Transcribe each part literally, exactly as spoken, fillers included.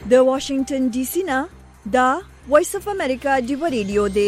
د واشنگټن ډي سي نه دا وایس اف امریکا دی ریډیو دی.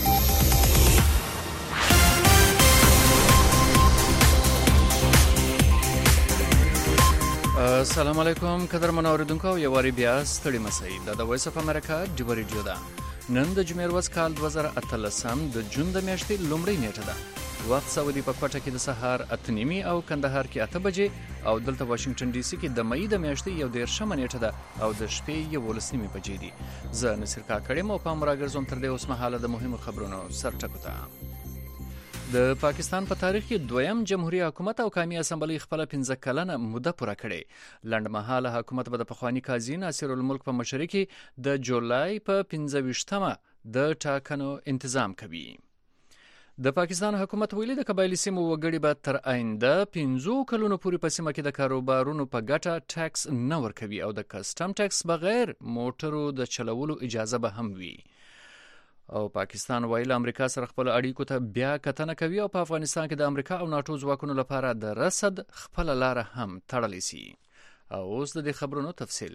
السلام علیکم قدرمن اوریدونکو، یو واری بیا ستړي مسئ دا د وایس اف امریکا دی ریډیو ده. نن د جمعې ورځ کال دوه زره اتلسم د جون د میاشتې لومړۍ نیټه ده. وخت سعودي په کوټه کې د سهار اته نیمې او کندهار کې اته بجې او دلته واشنگټن ډي سي کې د مې د میاشتې یو دیرشمه نیټه ده او د شپې یولس نیمې بجې دي. زه نصیر کاکړ یم او پام راګرځوم تر دې اوس مهاله د مهمو خبرونو سرټکو ته. د پاکستان په تاریخ کې دویم جمهوریت حکومت او قومي اسمبلی خپل پنځه کلنه موده پوره کړې. لنډمهاله حکومت به د پخوانی قاضي ناصر الملک په مشرۍ کې د جولای په پنځه ویشتمه د ټاکنو تنظیم کوي. د پاکستان حکومت ویلي د قبایلي سیمو وګړي به تر آینده پنځو کلونو پورې په سیمه کې د کاروبارونو په ګټه ټیکس نه ورکوي او د کسټم ټیکس بغیر موټرو د چلولو اجازه به هم وي. او پاکستان ویل امریکا سره خپل اړیکو ته بیا کتنه کوي او په افغانستان کې د امریکا او ناتو ځواکونو لپاره د رسد خپل لار هم تړلی سي. او اوس د دې خبرونو تفصیل.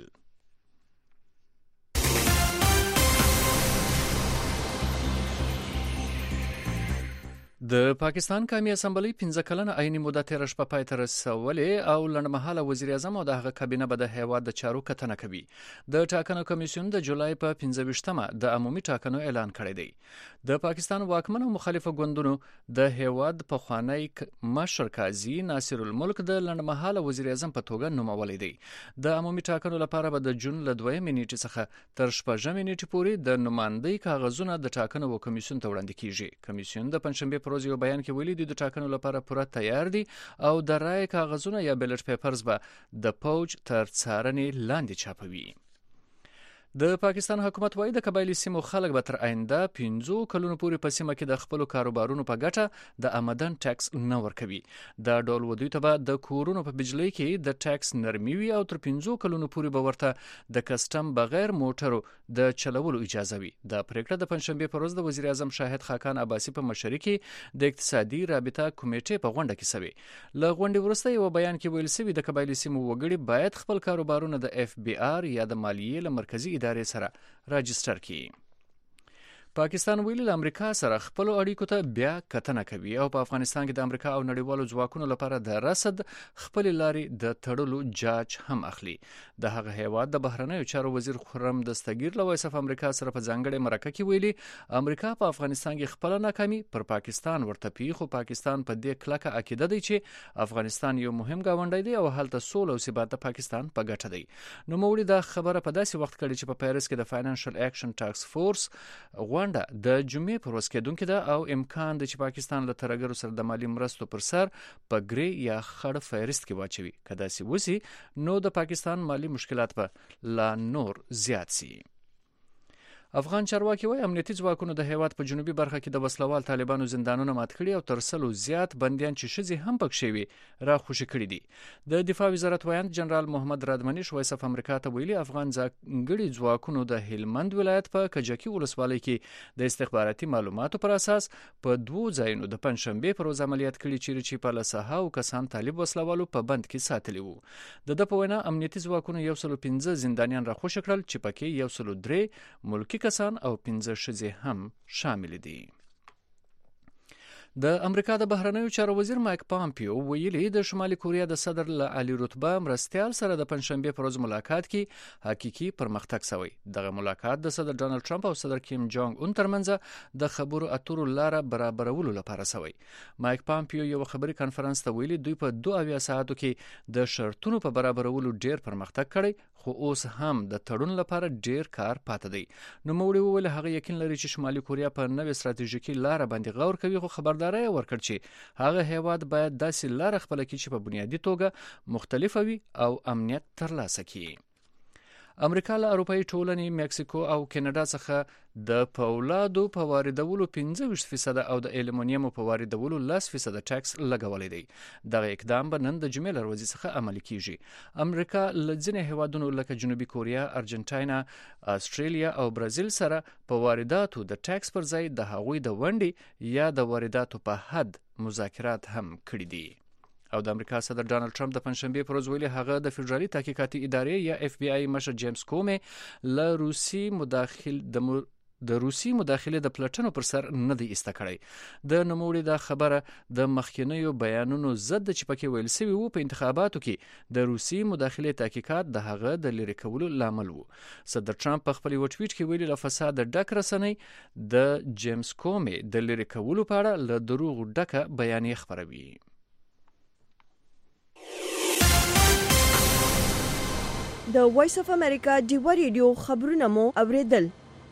د پاکستان قومي اسمبلی پنځه کلنه عیني موده تیر شپه پای ته رسولې او لنډمهاله وزیر اعظم او د هغه کابینه به د هیواد د چارو کتنه کوي. د ټاکنو کمیسیون د جولای په پنځه ویشتمه د عمومي ټاکنو اعلان کړی دی. د پاکستان واکمن او مخالفه ګوندونو د هیواد پخوانی مشر قاضي ناصر الملک د لنډمهاله وزیر اعظم په توګه نومولی دی. د عمومي ټاکنو لپاره به د جون له دویمې نیټې څخه تر شپږمې نیټې پورې د نمایندګۍ کاغذونه د ټاکنو کمیسیون ته وړاندې کیږي. کمیسیون د پنځشنبه پر ورځ یو بیان کې ویلي دي د ټاکنو لپاره پوره تیار دي او د رای کاغذونه یا بیلټ پیپرز به د پوج تر څارنې لاندې چاپوي. د پاکستان حکومت وايي د قبایلي سیمو خلک به تر آینده پنځو کلونو پورې په سیمه کې د خپل کاروبارونو په ګټه د آمدن ټیکس نه ورکوي. دا ډول ودوی ته به د کورونو په بجلی کې د ټیکس نرمي وي او تر پنځو کلونو پورې به ورته د کسټم بغیر موټرو د چلولو اجازه وي. دا پریکړه د پنځشنبه پر ورځ د وزیر اعظم شاهد خاقان عباسي په مشرۍ کې د اقتصادي رابطه کمیټې په غونډه کې شوی. له غونډې وروسته یو بیان کې ویل شوی د قبایلي سیمو وګړي باید خپل کاروبارونه د اف بي آر یا د مالیې له مرکزی ادارې سره راجستر کړي. پاکستان ویلي له امریکا سره خپل اړیکو ته بیا کتنه کوي او په افغانستان کې د امریکا او نړیوالو ځواکونو لپاره د رسد خپل لارې د تړلو جاج هم اخلي. د هغه هیواد د بهرنیو چارو وزیر خرم دستگیر له وایس اف امریکا سره په ځانګړي مرکه کې ویلي امریکا په افغانستان کې خپل ناکامي پر پاکستان ورته پی خو پاکستان په دې کلکه عقیده دی چې افغانستان یو مهم گاونډی دی او هلته سوله او ثبات د پاکستان په ګټه دی. نو موړي دا خبره په داسې وخت کې چې په پیرس کې د فاینانشل اکشن ټاسک فورس د جمعې پر ورځ کېدونکې ده او امکان دی چې پاکستان له ترهګرو سره د مالي مرستو پر سر په ګرې یا خړ فهرست کې واچوي. که داسې وسي نو د پاکستان مالي مشکلات به لا نور زیات سي. افغان چارواکي وايي امنیتي ځواکونو د هیواد په جنوبي برخه کې د وسلوال طالبانو زندانونه مات کړي او تر سلو زیات بندیان چې ښځې هم پکښې وي را خوشي کړي دي. د دفاع وزارت وایند جنرال محمد رادمني وایس اف امریکا ته ویلي افغان ځانګړي ځواکونو د هلمند ولایت په کجکي ولسوالۍ کې د استخباراتي معلوماتو پر اساس په دوو ځایونو د پنځشنبه پر ورځ عملیات کړي چیرې چې په لسهاو کسان طالب وسلوالو په بند کې ساتلي وو. د ده په وینا امنیتي ځواکونو یو سلو پنځه زندانیان را خوشي کړل چې پکې یو سلو درې ملکي کسان او پنځه ښځې هم شامل دي. د امریکا د بهرنیو چارو وزیر مایک پامپیو ویلي د شمالي کوریا د صدر له عالی رتبه مرستیال سره د پنځشنبه پر ورځ ملاقات کې حقيقي پرمختګ شوی. دغه ملاقات د صدر ډانلډ ټرمپ او صدر کیم جونګ اون ترمنځ د خبرو اترو لاره برابرولو لپاره شوی. مایک پامپیو یو خبري کانفرنس ته ویلي دوی په دوه اویا ساعتو کې د شرطونو په برابرولو ډیر پرمختګ کړی خو اوس هم د تړون لپاره ډیر کار پاتې دی. نو موړي وویل هغه یقین لري چې شمالي کوریا په نوې ستراتیژیکي لاره باندې غور کوي خو خبرداري ورکړ چې هغه هیواد باید داسې لاره خپل کړي چې په بنیادی توګه مختلفه وي او امنیت ترلاسه کړي. امریکا له اروپאי ټولنې مکسیکو او کاناډا څخه د پولادو په واردولو پنځه ویشت فیصد او د الومنیم په واردولو لس فیصد ټیکس لګولې دی. دغه اقدام به نن د جمعې له ورځې څخه عملي کیږي. امریکا له ځینې هیوادونو لکه جنوبي کوریا، ارجنټاین، استرالیا او برازیل سره په وارداتو د ټیکس پر ځای د هغوی د ونډې یا د وارداتو په حد مذاکرات هم کړي دي. او د امریکا صدر ډانلډ ټرمپ د پنځشنبه پر ورځ ویلي هغه د فدرالي تحقیقاتي ادارې یا اف بی آی مشر جیمز کومي له روسي مداخل د مر... د روسي مداخله د پلټنو پر سر نه دی ایسته کړی. د نوموړي د خبره د مخکینیو بیانونو ضد چې پکې ویل شوی وو په انتخاباتو کې د روسي مداخله تحقیقات د هغه د لری کولو لامل وو. صدر ټرمپ په خپل یو ټویټ کې ویلي له فساد ډک رسنۍ د جیمز کومي د لری کولو په اړه له دروغ ډکه بیانیه خبروي. د وایس اف امریکا ډیوا ریډیو خبرونه مو اوریدل.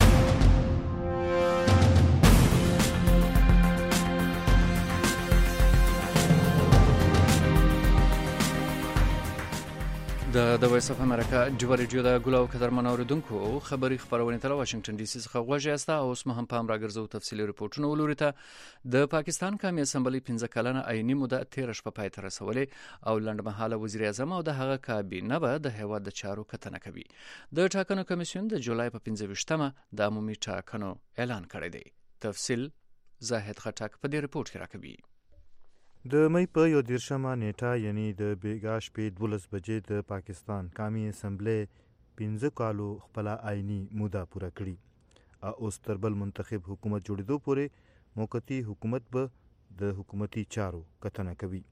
د د وایس اف امریکا ډیوا ریډیو د ګلو قدرمن اوریدونکو خبری خبرونه تل واشنگټن ډي سي څخه غوږی استا او اوس مهم پام راګرځو تفصیلی ریپورتونه ولوري ته. د پاکستان قومي اسمبلی پنځه کلنه عیني موده تیر شپه پای ته رسولې او لنډمهاله وزیر اعظم او د هغه کابینه به د هیواد د چارو کتنه کوي. د ټاکنو کمیسیون د جولای په پنځه ویشتمه د عمومي ټاکنو اعلان کړی دی. تفصیل زاهد خټک په دې ریپورت کې راکوي. د مې په یو دیرشمه نیټه یعنی د بیګا شپې دولس بجې د پاکستان قومي اسمبلی پنځه کالو خپل آئینی موده پوره کړي او اوس تر بل منتخب حکومت جوړېدو پورې موقتی حکومت به د حکومتي چارو کتنه کوي.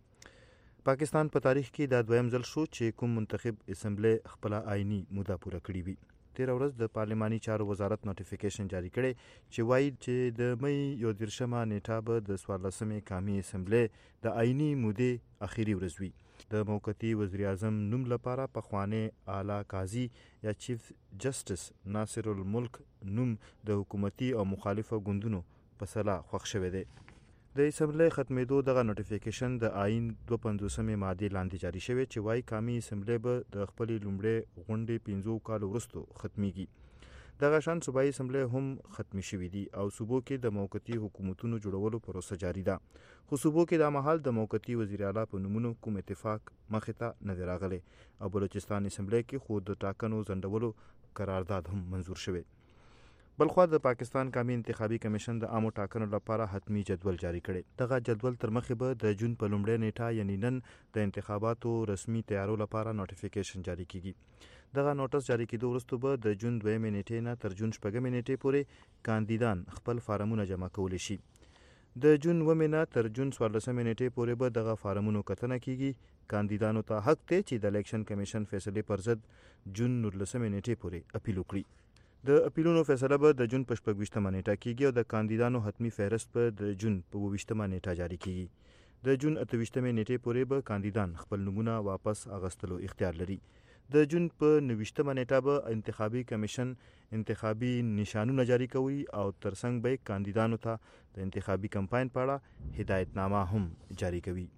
پاکستان په تاریخ کې دا دویم ځل شو چې کوم منتخب اسمبلی خپل آئینی موده پوره کړي وي. تیر ورځ د پارلماني چارو وزارت نوټیفیکیشن جاری کړي چې وایي چې د مې یو دیرشمه نیټه به د څوارلسمې قومي اسمبلی د آئینی مودې اخیری ورځ وي. د موقتی وزیر اعظم نوم لپاره پخوانی اعلی قاضي یا چیف جسټس ناصر الملک نوم د حکومتي او مخالفه ګوندونو په سلا خوښ شوی دی. د اسمبلی ختمېدو دغه نوټیفیکیشن د آئین دوه پنځوسمې مادې لاندې جاری شوی چې وایي قومي اسمبلی به د خپلې لومړۍ غونډې پنځو کالو وروسته ختمیږي. دغه شان صوبایي اسمبلی هم ختمي شوي دي او صوبو کې د موقتی حکومتونو جوړولو پروسه جاری ده. خو صوبو کې دا مهال د موقتی وزیر اعلی په نومونو کوم اتفاق مخې ته نه دی راغلی او بلوچستان اسمبلی کې خو د ټاکنو ځنډولو قرارداد هم منظور شوی. بلخوا د پاکستان قومي انتخابي کمیشن د عامو ټاکنو لپاره حتمی جدول جاری کړي. دغه جدول تر مخې به د جون په لومړۍ نیټه یعنی نن د انتخاباتو رسمي تیارو لپاره نوټیفیکیشن جاری کیږي. دغه نوټس جاری کېدو وروسته به د جون دویمې نیټې نه تر جون شپږمې نیټې پورې کاندیدان خپل فارمونه جمع کولی شي. د جون اوومې نه تر جون څوارلسمې نیټې پورې به دغه فارمونو کتنه کیږي. کاندیدانو ته حق دی چې د الیکشن کمیشن فیصلې پر ضد جون نولسمې نیټې پورې اپیل وکړي. د اپیلونو فیصله به د جون په شپږ ویشتمه نیټه کیږي او د کاندیدانو حتمی فهرست به د جون په اووه ویشتمه نیټه جاری کیږي. د جون اته ویشتمې نیټې پورې به کاندیدان خپل نومونه واپس اغستلو اختیار لري. د جون په نهه ویشتمه نیټه به انتخابي کمیشن انتخابي نشانونه جاری کوي او ترڅنګ به کاندیدانو ته د انتخابي کمپاین په اړه هدایتنامه هم جاری کوي.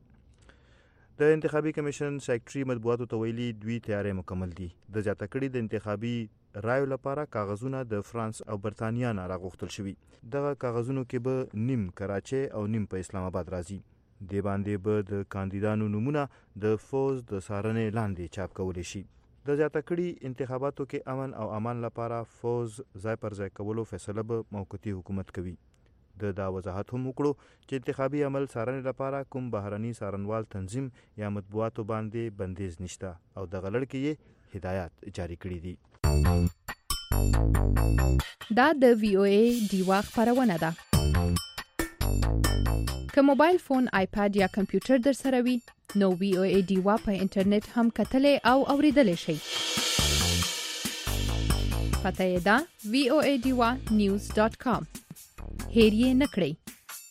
د انتخابي کمیشن سیکرټري مطبوعاتو ته ویلي دوی تیاری مکمل دي. د زیاته کړي د انتخابي رایو لپاره کاغذونه د فرانس او برتانیا نه راغوښتل شوي. دغه کاغذونو کې به نیم کراچۍ او نیم په اسلام آباد راځي. د باندې به د کاندیدانو نومونه د فوز د څارنې لاندې چاپ کولی شي. د زیاته کړي انتخاباتو کې امن او امان لپاره فوز ځای پر ځای کولو فیصله به موقتی حکومت کوي. د دا وضاحت هم وکړو چې انتخابي عمل څارنې لپاره کوم بهرني څارنوال تنظیم یا مطبوعاتو باندې بندیز نشته او د غلړ کې یې هدایات جاری کړي دي. دا د وی او ای ډیوا خبرونه ده. که موبایل فون، آیپاد یا کمپیوټر در سره وي نو وی او ای ډیوا په انټرنیټ هم کتلې او اوریدلې شي. پته یې ده وی او ای ډیوا نیوز ډاٹ کام. هیر یې نه کړئ.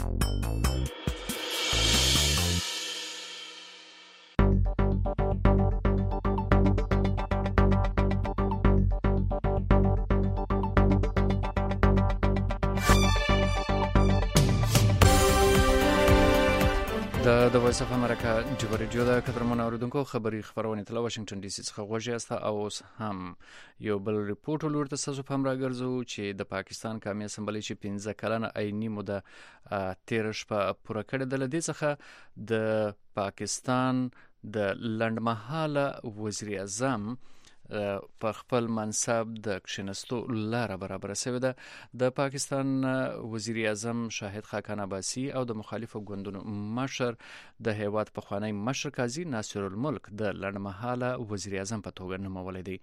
د وایس اف امریکا ډیوا ریډیو د قدرمن اوریدونکو خبری خبرونه تل واشنگټن ډي سي څخه غوږی استه او اوس هم یو بل ریپورت ولورته تاسو په هم راګرځو چې د پاکستان قومي اسمبلی چې پنځه کلنه عیني موده تیر شپه پوره کړې ده. لدې څخه د پاکستان د لنډمهاله وزیر اعظم په خپل منصب د کښینستو لاره برابر شوې ده. د پاکستان وزیر اعظم شاهد خاقان عباسی او د مخالفو ګوندونو مشر د هیواد پخوانی مشر قاضي ناصر الملک د لنډمهاله وزیر اعظم په توګه نوموړی دی.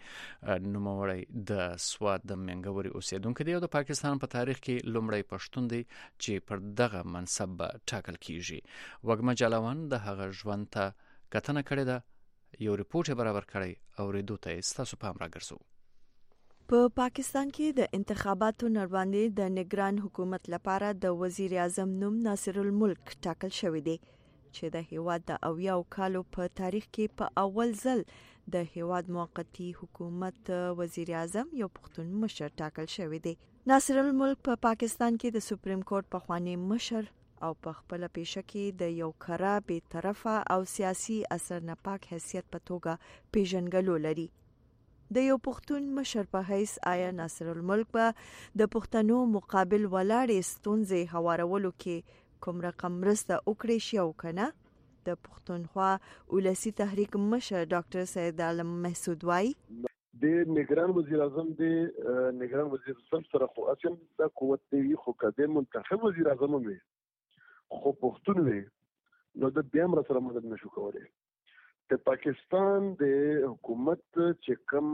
نوموړی د سوات د منګوري اوسیدونکو دی او د پاکستان په تاریخ کې لومړی پښتون دی چې پر دغه منصب ټاکل کیږي. وګمه جلاوان د هغه ژوند ته کتنه کړې ده، یو ریپورت برابر کړی او ریدو ته ستاسو پام راګرځو. په پاکستان کې د انتخاباتو نړباندې د نگران حکومت لپاره د وزیر اعظم نوم ناصر الملک ټاکل شوی دی چې د هیواد د اویاو کالو په تاریخ کې په اول ځل د هیواد موقتی حکومت وزیر اعظم یو پښتون مشر ټاکل شوی دی. ناصر الملک په پا پاکستان کې د سپریم کورټ پخوانی مشر او په خپل پیشه کې د یو کړه بې طرفه او سیاسي اثر نه پاک حیثیت په توګه پیژنګلو لري. د یو پښتون مشر په حیث آیا ناصر الملک به د پښتنو مقابل ولاړې ستونزې هوارولو کې کوم رقم مرسته وکړي شي او کنه؟ د پښتونخوا ولسی تحریک مشر ډاکټر سید عالم محسود وايي د نگران وزیر اعظم د نگران وزیر اعظم سره خو اصل د قوت دی خو کده منتخب وزیر اعظم وي خو پښتون وي نو د بیا مر سره مدد نشو کولای. د پاکستان د حکومت چې کوم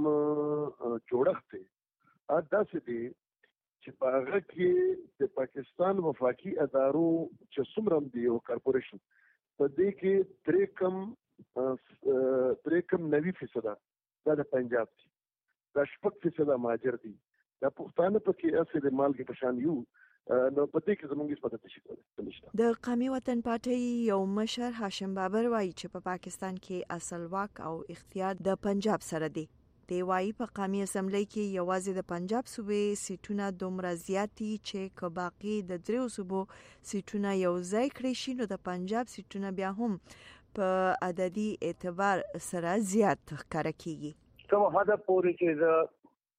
جوړښت دی ا داسې دی چې په هغه کې د پاکستان وفاقي ادارو چې څومره دی او کارپوریشن په دې کې درې کم درې کم نوي فیصد دا د پنجاب دي، دا شپږ فیصد مهاجر دي، دا پښتانه په کې اصل د مال کې پشان یو نو پدې کې زموږ څه پته شي کولای. د قومي وطن پارټي یو مشر هاشم بابر وایي چې په پا پاکستان کې اصل واک او اختیار د پنجاب سره دی. دی وایي په قومي اسمبلی کې یوازې د پنجاب صوبې سیټونه دومره زیاتی چې که باقي د دریو صوبو سیټونه یو ځای کړي شي نو د پنجاب سیټونه بیا هم په عددي اعتبار سره زیات ښکاره کیږي. کوم هدف پورې چې د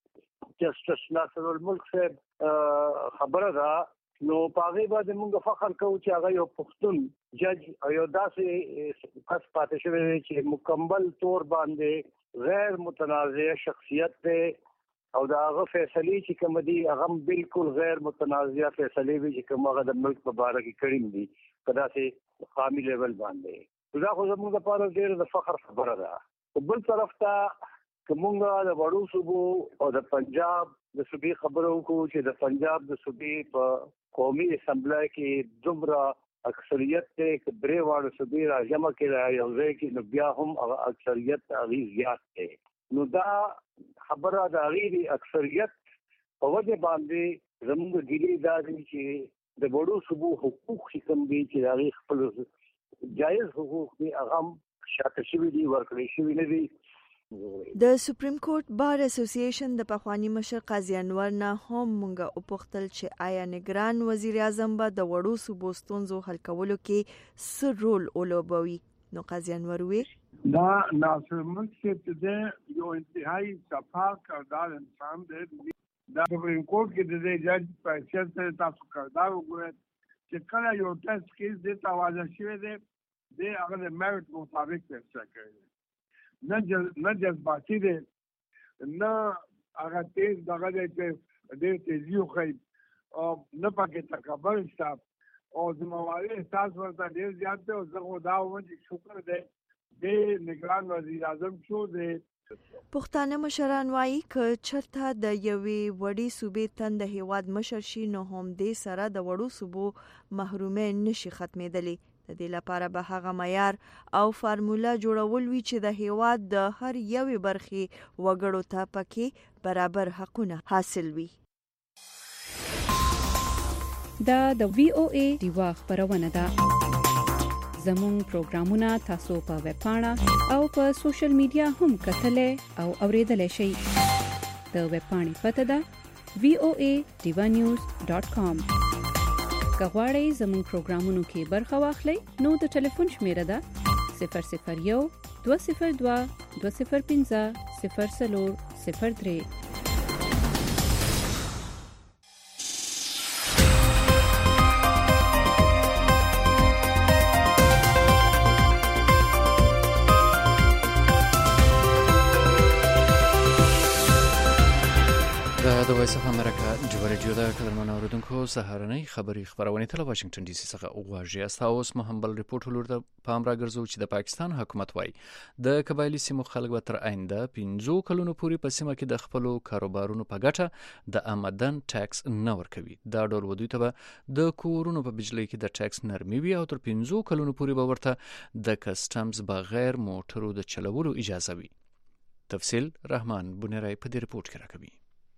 جسټس ناصر الملک صاحب خبره ده نو پاغي باندې موږ فخر کوو چې هغه یو پښتون جج او یو داسې کس پاتې شوی چې مکمل طور باندې غیر متنازع شخصیت دی او دا هغه فیصله چې کوم دي هغه بالکل غیر متنازع فیصله وي چې کوم هغه د ملک په اړه کې کړی دي په داسې قومي لیول باندې. دا خو زموږ لپاره ډېر د فخر خبره ده. بل طرف ته کومه د وړو صوبو او د پنجاب د صوبې خبرو کو چې د پنجاب د صوبې په قومي اسمبلی کې دومره اکثریت ته درې واړو صوبې راجمع کړي یو ځای کې نو بیا هم اکثریت هغه زیات دی. نو دا خبره د هغه اکثریت په وجه باندې زموږ ګیلې دا دي چې د وړو صوبو حقوق چې کوم دي چې هغه خپل جایز حقوق دي هغه شاته شوي دي ورکړي شوي نه دي. د سپریم کورټ بار اسوسییشن د پخوانی مشر قاضي انور نه هم مونږه وپوښتل چې آیا نگران وزیر اعظم به د وړو صوبو ستونزو حل کولو کې څه رول ولوبوي؟ نو قاضي انور وی دا ناصر الملک چې د یو انتهایی صفا کردار انسان دی. دا سپریم کورټ کې د جج په حیثیت سره تاسو کردار وګورئ چې کله یو ټیسټ کیس د تواضع شوی دی د هغه د میرټ مطابق فیصله کوي، نه جز نه جذباتي دي نه هغه تیز دغه دی چې ډېر تیزي وښیي او نه پکې تکبر شته او ذمهواري احساس ورته ډېر زیات دی. او زه خو دا وایم چې شکر دی د نگران وزیر اعظم شو دی. پښتانه مشران وایي که چرته د یوې وړې صوبې تن د هیواد مشر شي نو هم دې سره د وړو صوبو محرومۍ نشي ختمېدلی. د دې لپاره به هغه معیار او فارموله جوړول وي چې د هیواد د هر یوې برخې وګړو ته پکې برابر حقونه حاصل وي. دا د وی او ای دیوا خبرونه ده. زموږ پروګرامونه تاسو په ویب پاڼه او په سوشل میډیا هم کتلای او اوریدلای شئ. د ویب پاڼې پته ده وی او ای دیوا نیوز ډاټ کام. کغواړئ زموږ پروګرامونو کې برخه واخلئ نو د ټلیفون شمیره ده صفر صفر یو دوه صفر دوه دوه صفر پنځه صفر څلور صفر درې. وایس اف امریکا جوړه جوړه کلمه اوریدونکو سهارنۍ خبری خبرونه تل واشنگټن ډي سي څخه اوغواږي استاوس مهمبل ریپورت ولور د پام راګرځو چې د پاکستان حکومت وای د قبایلی سیمو خلک به تر آینده پنځه کلونو پورې په سیمه کې د خپل کاروبارونو په ګټه د آمدن ټیکس نه ورکوي دا ډول ودوی ته د کورونو په بجلی کې د ټیکس نرمي وي او تر پنځه کلونو پورې به ورته د کسټمز بغیر موټرو د چلولو اجازه وي تفصیل رحمان بنیرای په دې ریپورت کې راکوي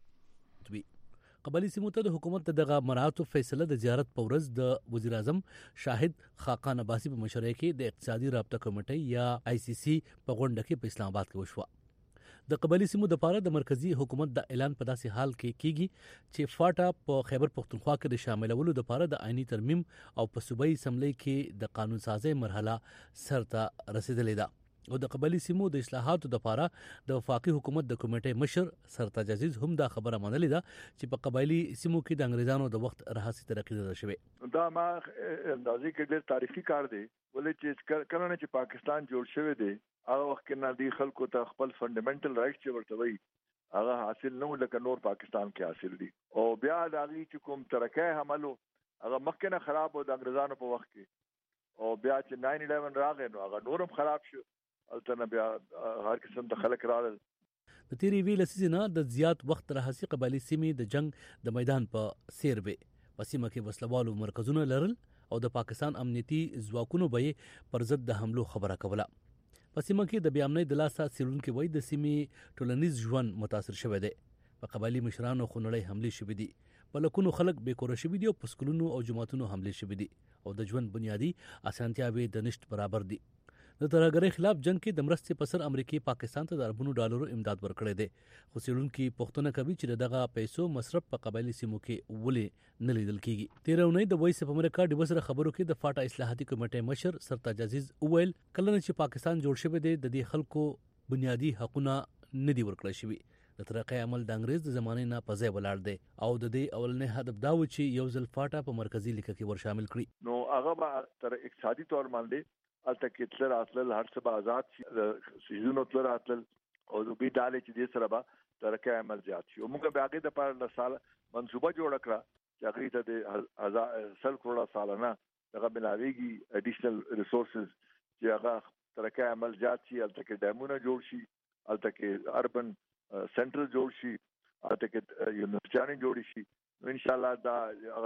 قبایلی سیمو ته د حکومت دغه مراعاتو فیصله د زیارت په ورځ د وزیر اعظم شاهد خاقان عباسی په مشرۍ کې د اقتصادي رابطه کمیټې یا آی سی سی په غونډه کې په اسلام آباد کې وشوه د قبایلی سیمو د پاره د مرکزی حکومت د اعلان په داسې حال کې کیږي چې فاټا په خیبر پختونخوا کې د شاملولو د پاره د آئینی ترمیم او په صوبایي اسمبلی کې د قانون سازي مرحله سرته رسیدلې ده او د قبایلی سیمو د اصلاحاتو د پاره د وفاقي حکومت د کمیټې مشر سرتاج عزیز هم دا خبره منلې ده چې په قبایلی سیمو کې د انګریزانو د وخت راهسي ترقی ده شوی دا ما اندازې کې ډېر تاریخي کار دی ولې چې کله چې پاکستان جوړ شوی دی هغه وخت کې نه دی خلکو ته خپل فندامنټل رائټس چې ورته وي هغه حاصل نه لکه نور پاکستان کې حاصل دي او بیا د هغه چې کوم ترقه عملو هغه مخکې نه خراب و د انګریزانو په وخت کې او بیا چې ناین الیون راغی نو هغه نورم خراب شو البته بیا هر قسم د خلک راغل د تیری ویل سیزنه د زیات وخت راهسي قبایلی سیمې د جنگ د میدان په سیر به پسیمه کې وسلوالو مرکزونه لرل او د پاکستان امنیتي ځواکونو به پر ضد د حملو خبره کوله پسیمه کې د بیامنۍ د لاسه سیرونکو وای د سیمې ټولنیز ژوند متاثر شوه دی په قبایلی مشرانو خونړی حمله شوې دي په لکونو خلک به کور شوي دي او په سکولونو او جماعتونو حمله شوې دي او د ژوند بنیادی اسانتیاوې د نشټ برابر دي د ترهګرۍ خلاف جنگ کې د مرستې په سر امریکای پاکستان ته د اربونو ډالرو امداد ورکړی دی خو څېړونکي پوښتنه کوي چې دغه پیسو مصرف په قبایلی سیمو کې ولې نه لیدل کیږي تیر اونۍ د وایس اف امریکا د وسره خبرو کې د فاټا اصلاحاتي کمیټې مشر سرتاج عزیز وویل کله چې پاکستان جوړ شوی دی د دې خلکو بنیادی حقوقونه نه دي ورکړل شوي د ترقی عمل د انګریز د زمانې نه په ځای ولاړ دی او د دې اولنې هدف دا و چې یو ځل فاټا په مرکزی لیکه کې ور شامل کړي نو هغه به تر اقتصادي تور باندې البته کې تل راتل هر څه به آزاد شي سيزونو تل راتل او د بي ډالې چې دې سره به ترقی عمل زیات شي موږ به هغه د پر سال منصوبه جوړ کړه چې هغه ته د هزار سل کروڑه سالانه دغه بلاویږي اډیشنل ریسورسز چې هغه ترقی عمل زیات شي البته کې ډیمونه جوړ شي البته کې اربن سنټر جوړ شي البته کې یونیورسيټي جوړ شي ان شاء الله دا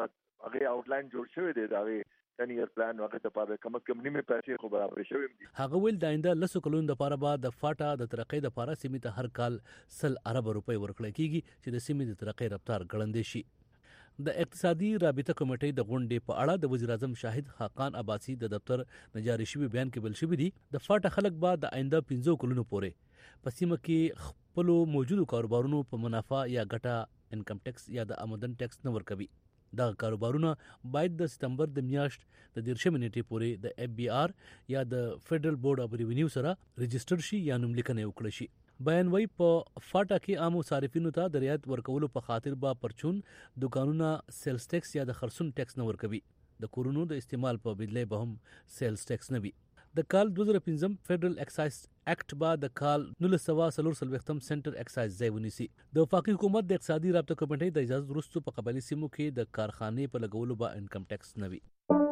هغه آوټلاین جوړ شوی دی دا ten year plan وخت په اړه کوم کوم نیمه پیسې خو برابر شوی دي هغه ول د آینده لسو کلون د پاره بعد د فاټا د ترقې د پاره سیمه ته هر کال سل ارب روپۍ ورکړل کیږي چې د سیمه د ترقې رفتار ګړندې شي د اقتصادي رابطه کمیټې د غونډې په اړه د وزیر اعظم شاهد خاقان عباسی د دفتر نجاری شوی بیان کې بل شوی دي د فاټا خلک بعد د آینده پنځه کلونو پورې په سیمه کې خپل موجودو کاروبارونو په منافع یا ګټه انکم ټیکس یا د آمدن ټیکس نه ورکوي دا کاروبارونه باید د سپتمبر د میاشت د دیرشمې نیټې پورې د اف بي آر یا د فدرل بورډ اف ریونیو سره رجسټر شي یا نوملیکنه وکړي شي بیان وای په فاټا کې عام صارفینو ته د رعایت ورکولو په خاطر با پرچون دکانونه سیلز ټیکس یا د خرڅون ټیکس نه ورکوي د کورونو د استعمال په بدله به هم سیلز ټیکس نه وي د کال دوه زره پنځم فدرل ایکسایز اکټ بعد د کال نولس سوه څلور څلوېښتم سنټر ایکسایز ځای ونیسي د وفاقي حکومت د اقتصادي رابطه کمیټې د اجازه وروسته په قبایلی سیمو کې د کارخانې په لګولو به انکم ټیکس نه وي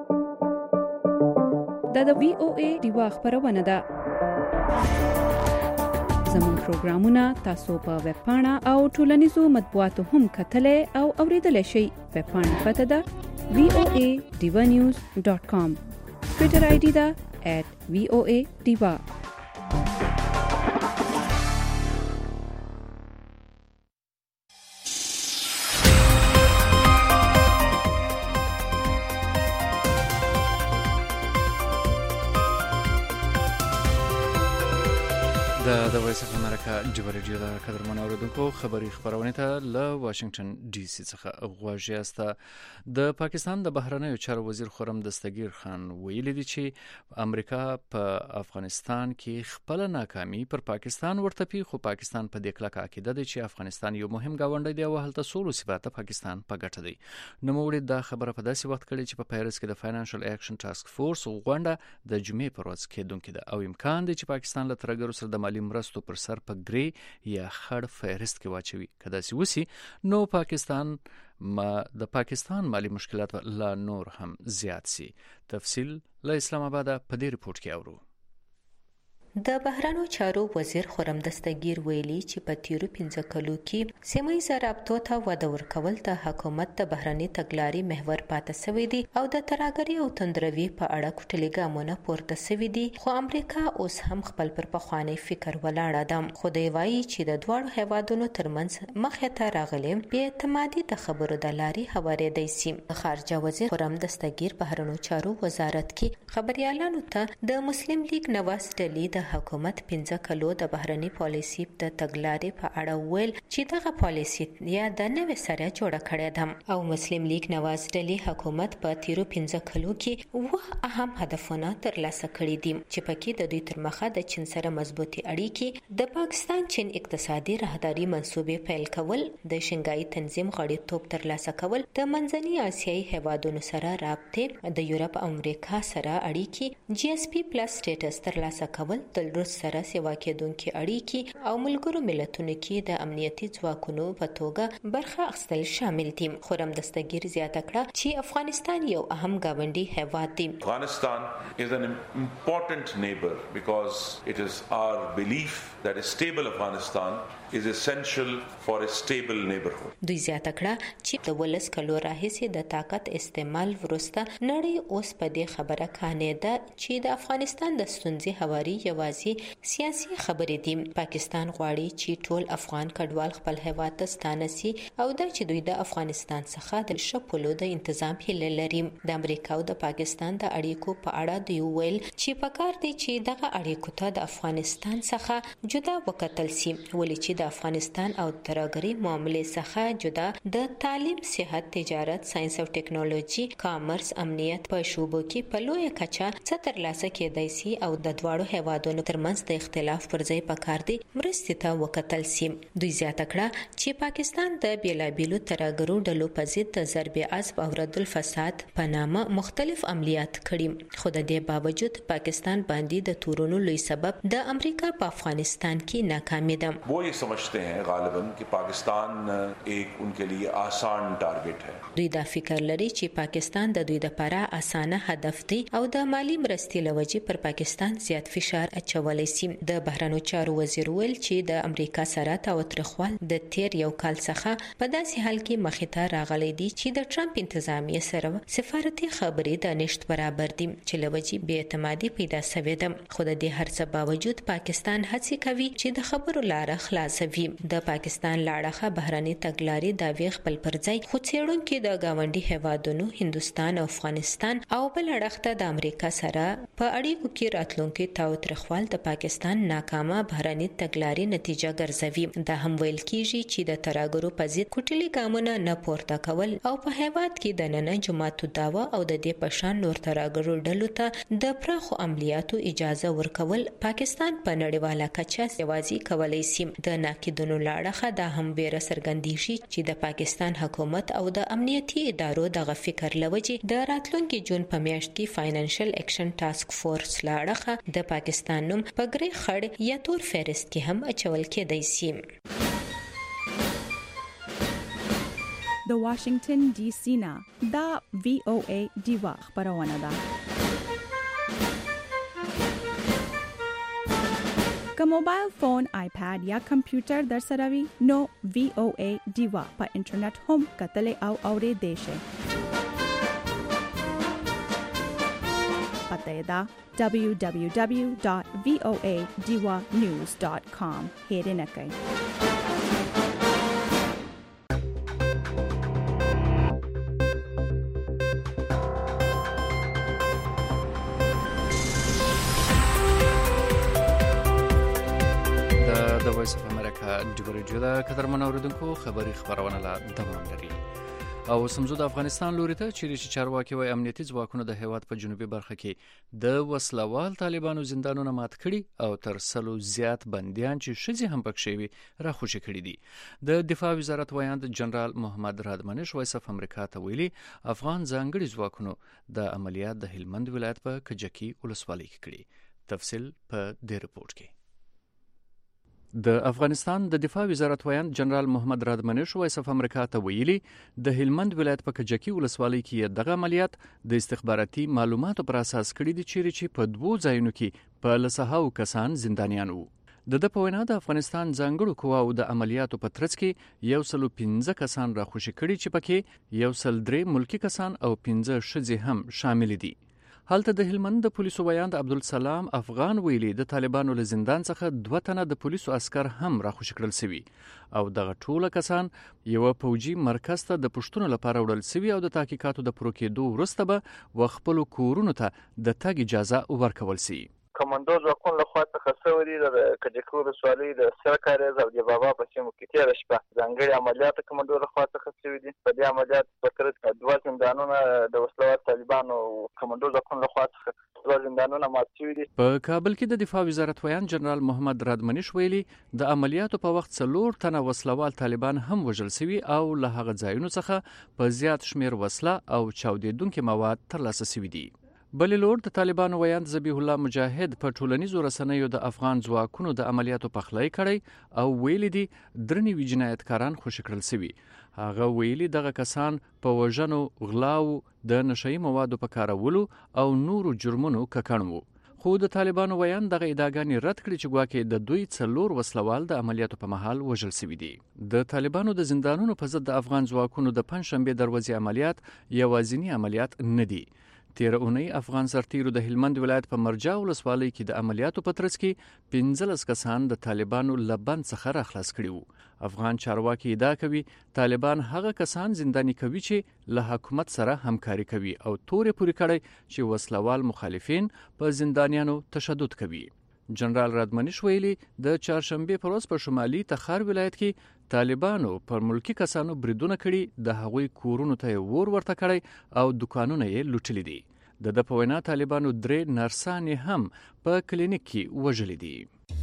دا د وی او ای دیوا خبرونه ده زموږ پروګرامونه تاسو په ویب پاڼه او ټولنیزو مطبوعاتو هم کتلې او اوریدلای شئ ویب پاڼه پته ده وی او ای دیوا نیوز ډاٹ کام ټویټر آی ډي ده at V O A Diva د د وایس اف امریکا جوړه ریډیو د قدرمن اوریدونکو خبری خبرونه ته له واشنگټن ډي سي څخه غواړي است د پاکستان د بهرنیو چارو وزیر خرم دستگیر خان ویلي دی چې امریکا په افغانستان کې خپل ناکامي پر پاکستان ورتپی خو پاکستان په دې کلک عقیده دی چې افغانستان یو مهم گاونډی دی او هلته سولو صفات پاکستان په ګټه دی نو موږ دا خبره په داسې وخت کړي چې په پیرس کې د فاینانشل اکشن ټاسک فورس غونډه د جمعې پر ورځ کېدونکې ده او امکان دی چې پاکستان له ترګرو سره د مالی مرستو پر سر په ګری یا خړ فهرست کې واچوي. کدا سی وسی نو پاکستان ما د پاکستان مالی مشکلات لا نور هم زیات سي. تفصیل له اسلام آباد په دې رپورت کې اورو. د بهرانو چارو وزیر خرم دستگیر ویلي چې په تیرو پنځه کلو کې سیمه‌ییزه رابطو ته وده ورکول د حکومت د بهرني تګلارې محور پاتې شوی دی او د ترهګرۍ او تندروي په اړه کوټلي ګامونه پورته شوي دي، خو امریکا اوس هم خپل پر پخوانی فکر ولاړه ده. خو دی وایي چې د دواړو هیوادونو ترمنځ مخې ته راغلي بې اعتمادي د خبرو د لارې هوارېدی سي. خارجه وزیر خرم دستگیر بهرنو چارو وزارت کې خبريالانو ته د مسلم لیگ نواز ډلې د حکومت پنځه کلو د بهرنی پالیسي د تګلارې په اړه ویل چې دغه پالیسي یا د نوې سره جوړه کړې ده او مسلم لیگ نواز ډلې حکومت په تیرو پنځه کلو کې وه اهم هدفونه ترلاسه کړي دي چې پکې د دوی تر مخه د چین سره مضبوطی اړیکې، د پاکستان چین اقتصادي راهداري منصوبې پیل کول، د شنګای تنظیم غړیتوب ترلاسه کول، د منځني اسیایي هیوادونو سره رابطې، د یورپ او امریکا سره اړیکې، جی اس پی پلس سټیټس ترلاسه کول، د روس سره سیوا کېدونکو اړیکې او ملګرو ملتونو کې د امنیتي ځواکونو په توګه برخه اخیستل شامل دي. خرم دستگیر زیاته کړه چې افغانستان یو اهم ګاونډي هیواد دی. Afghanistan is an important neighbor because it is our belief that a stable Afghanistan is essential for a stable neighborhood. دوی زیاته کړه چې د ولس کلو راهیسې د طاقت استعمال وروسته نړۍ اوس په دې خبره کانې ده چې د افغانستان د ستونزې هواري یوازې سیاسي خبرې دي. پاکستان غواړي چې ټول افغان کډوال خپل هیواد ته ستانه سي او دا چې دوی د افغانستان څخه د شپولو د تنظیم هیله لري. د امریکا او د پاکستان د اړیکو په اړه دوی ویل چې پکار دي چې دغه اړیکو ته د افغانستان څخه جدا وکتل سي، ولې چې د افغانستان او ترهګرۍ معاملې څخه جدا د تعلیم، صحت، تجارت، ساينس او ټیکنالوژي، کامرس، امنیت په شوبو کې په لویه کچه څه ترلاسه کېدای سي او د دواړو هیوادونو ترمنځ د اختلاف پر ځای پکار دي مرستې ته وکتل سي. دوی زیاته کړه چې پاکستان د بیلابیلو ترهګرو ډلو په ضد د ضرب عصب او رد الفساد په نامه مختلف عملیات کړي، خو د دې باوجود پاکستان باندې د تورونو لوی سبب د امریکا په افغانستان کې ناکامي ده. वो ये समझते हैं غالباً कि पाकिस्तान एक उनके लिए आसान टारगेट है. دوی دا فکر لري چې پاکستان د دوی لپاره اسانه هدف دی او د مالی مرستې لوجې پر پاکستان زیات فشار اچولای شي. د بهرنیو چارو وزیر ویل چې د امریکا سره تاوتریخوال د تیر یو کال څخه په داسې حال کې مخې ته راغلی دی چې د ټرمپ انتظامیه سره سفارتي خبرې د نشټ برابر دي چې لوجې بې اعتمادي پیدا شوې ده. خو د دې هر څه باوجود پاکستان هڅه کوي چې د خبرو لاره خلاصوي. د پاکستان لاړه بهرني تګلارې داوی خپل پرځای خو څېړونکو د گاونډي هیوادونو هندستان او افغانستان او بل اړخته د امریکا سره په اړیکو کې راتلونکي تاوتریخوال د پاکستان ناکامه بهرني تګلارې نتیجه ګرځوي. دا هم ویل کیږي چې د ترهګرو په ضد کوټلي ګامونه نه پورته کول او په هیواد کې د نن جماعتو داوا او د دې پشان نور ترهګرو ډلو ته د پراخو عملیاتو اجازه ورکول پاکستان په نړیواله کچه سیوازي کولای شي. د ناقدونو لاړه دا هم بیره سرګندېږي چې د پاکستان حکومت او د امنیتي ادارو دغه فکر لوجې د راتلونکي جون په میاشت کې فاینانشل اکشن ټاسک فورس لاړه د پاکستان نوم په ګری خړ یا تور فهرست کې هم اچول کېدای شي. د واشنگټن ډي سي نه دا وی او ای دیوا خبرونه ده. که موبایل فون، آیپاد یا کمپیوټر در سره وي نو وی او ای دیوا په انټرنیټ هم کتلې او اورېدې شئ. پته دا دبلیو دبلیو دبلیو ډاٹ وی او ای دیوا نیوز ډاٹ کام هېر نه کړئ. د وایس اف امریکا ډیوريجو د قدرمن اوریدونکو خبری خبرونه لا دوام لري او سمزو د افغانستان لوري ته چې چارواکي وای امنیتي ځواکونو د هیواد په جنوبي برخه کې د وسلوال طالبانو زندانونه مات کړي او تر سلو زیات بنديان چې شذي هم پکښې وي را خوشي کړي دي. د دفاع وزارت وایاند جنرال محمد رادمنش وایس اف امریکا ته ویلي افغان ځانګړي ځواکونو د عملیات د هلمند ولایت په کجکی ولسوالۍ کې کړي. تفصیل په دې رپورت کې. د افغانستان د دفاع وزارت ویاند جنرال محمد رادمنش وایس اف امریکا ته ویلي د هلمند ولایت په کجکی ولسوالۍ کې دغه عملیات د استخباراتي معلوماتو پر اساس کړي دي چې په دوو ځایونو کې په لسهاو کسان زندانیان وو. د د په وینا د افغانستان ځانګړو قواو د عملیاتو په ترڅ کې یو سل پنځه کسان راخوشي کړي چې پکې یو سل درې ملکی کسان او پنځه ښځې هم شامل دي. هلته د هلمند د پولیسو ویاند عبدالسلام افغان ویلي د طالبانو له زندان څخه دوه تنه د پولیسو عسكر هم راخوشي کړل سوي او دغه ټوله کسان یو پوجي مرکز ته د پښتون لپاره وړل سوي او د تحقیقاتو د پرو کېدو وروسته به وخپل کورونو ته د تګ اجازه ورکول سي. کمانډو ځواکونو لخوا څخه شوې دي د کجکی ولسوالۍ د سرکارز او د بابا په سیمو کې تېره شپه ځانګړي عملیات کمانډو لخوا څخه شوې دي. په دې عملیات په ترڅ دوه زندانونه د وسلوال طالبانو کمانډو ځواکونو لخوا څخه دوه زندانونه مات شوي دي. په کابل کې د دفاع وزارت ویاند جنرال محمد رادمنش ویلي د عملیاتو په وخت څلور تنه وسلوال طالبان هم وژل شوي او له هغه ځایونو څخه په زیات شمیر وسله او چاودېدونکي مواد ترلاسه شوي دي. بل لور د طالبانو ویاند ذبیح الله مجاهد په ټولنیزو رسنیو د افغان ځواکونو د عملیاتو پخلی کړی او ویلي دي درنې وی جنایتکاران خوشی کړل سوي. هغه ویلي دغه کسان په وژنو، غلاو، د نشئی موادو په کارولو او نورو جرمونو ککړ وو. خو د طالبانو ویاند دغه ادعاګانې رد کړي چې ګواکې د دوی څلور وسلوال د عملیاتو په مهال وژل سوي دي. د طالبانو د زندانونو په ضد د افغان ځواکونو د پنځشنبې دروازې عملیات یوازینی عملیات نه دي. تیر اونۍ افغان سرتیرو د هلمند ولایت په مرجع ولسوالۍ کې د عملیاتو په ترڅ کې پنځلس کسان د طالبانو له بند څخه راخلاص کړي وو. افغان چارواکي ادعا کوي طالبان هغه کسان زنداني کوي چې له حکومت سره همکاري کوي او تورې پورې کړی چې وسلوال مخالفین په زندانیانو تشدد کوي. جنرال رادمنش ویلي د چهارشنبې په ورځ په شمالي تخار ولایت کې طالبانو پر ملکی کسانو بریدونه کړي، د هغوی کورونو ته ور ورته کړی او دکانونه یې لوټلي دي. د د په وینا طالبانو درې نرسانې هم په کلینیک کې وژلي دي.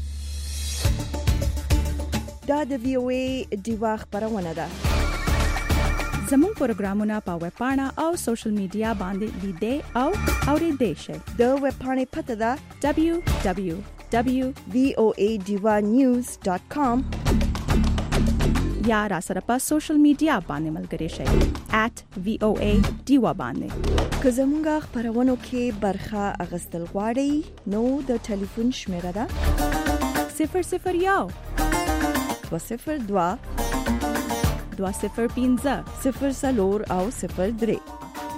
دا د وی او ای دیوا خبرونه ده. زموږ پروګرامونه په ویب پاڼه او سوشل میډیا باندې لیدئ او اوریدئ شئ. د ویب پاڼې پته ده دبلیو دبلیو دبلیو ډاٹ وی او ای ډیوا نیوز ډاٹ کام یا را سره په سوشل میډیا باندې ملګري شئ ایٹ وی او ای ډیوا باندې. که زموږ خبرونو کې برخه اغستل غواړئ نو د ټلیفون شمیره ده صفر صفر یو دوه صفر دوه دوه صفر پنځه صفر څلور او صفر درې.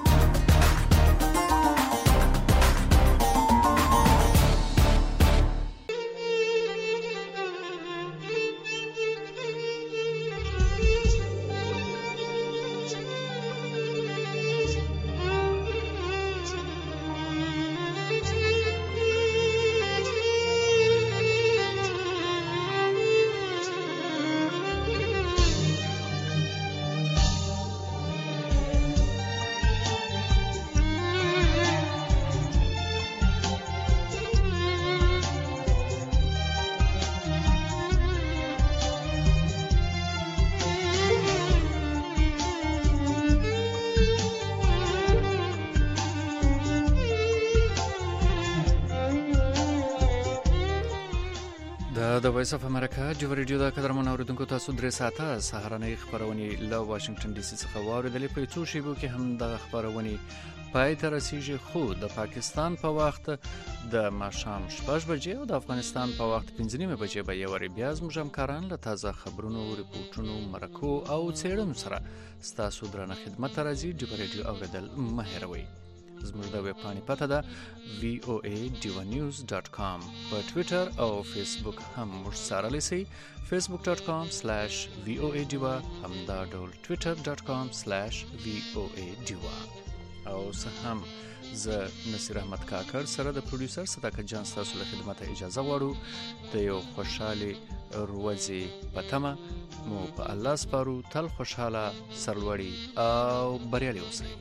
د وایس اف امریکا جو ریډیو د قدرمن اوریدونکو تاسو درې ساعته سهارنۍ خبرونه له واشنگټن ډي سي څخه واوریدلې. په څو شیبو کې هم د خبرونه پای ته رسیږي، خو د پاکستان په وخت د ماښام شپږ بجې او د افغانستان په وخت پنځه نیمه بجې به یو ری بیا زموږ همکاران له تازه خبرونو، ریپورتونو، مرکو او څېړنو سره ستاسو درنه خدمت راځي. جو ریډیو اوریدل مه هېروئ. زموږ د ویب پاڼې پته ده وی او ای ډیوا نیوز ډاٹ کام. په ټویټر او فیسبوک هم موږ څارلی سئ. فیسبوک ډاٹ کام سلیش وی او ای ډیوا، همدا ډول ټویټر ډاٹ کام سلیش وی او ای ډیوا. او زه هم زه نصیر احمد کاکړ سره د پروډوسر صداقت جان ستاسو له خدمته اجازه غواړو. د یو خوشحالې ورځې په تمه مو په الله سپارو. تل خوشحاله، سرلوړي او بریالي اوسئ.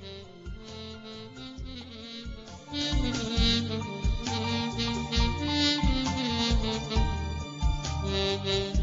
Thank you.